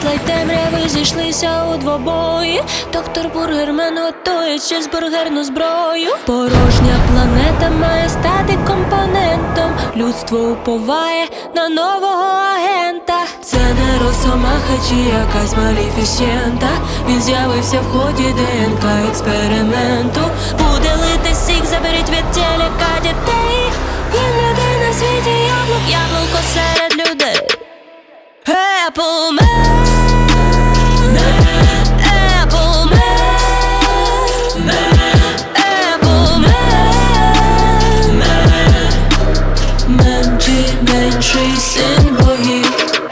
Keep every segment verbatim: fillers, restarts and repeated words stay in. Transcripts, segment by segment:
світла й темряви зійшлися у двобої. Доктор Бургермен готує чизбургерну зброю. Порожня планета має стати компонентом. Людство уповає на нового агента. Це не росомаха чи якась маліфісєнта. Він з'явився в ході ДНК експерименту. Буде лити сік, заберіть від телека дітей. Він людей на світі яблук, яблуко серед людей. Apple Man, Apple Man, Apple Man, менший, менший син богів.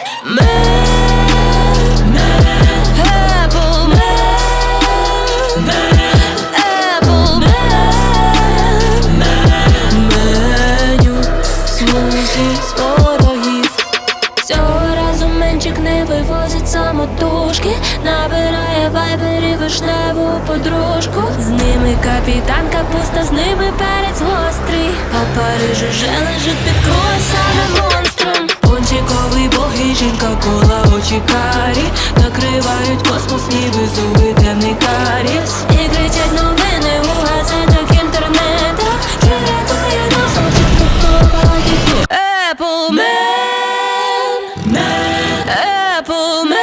Man, Apple Man, Apple Man, меню смузі з ворогів. Цього разу менчик не вивозить самотужки, набирає вайбері вишневу подружку. З ними капітан Капуста, з ними перець гострий, а в Парижі вже лежить під круасаном монстром. Пончиковий бог і жінка, кола очі карі, накривають космос, ніби зуби темний каріс. І кричать новини у газетах, інтернетах, що рятує нас очі Apple Man, Apple Man.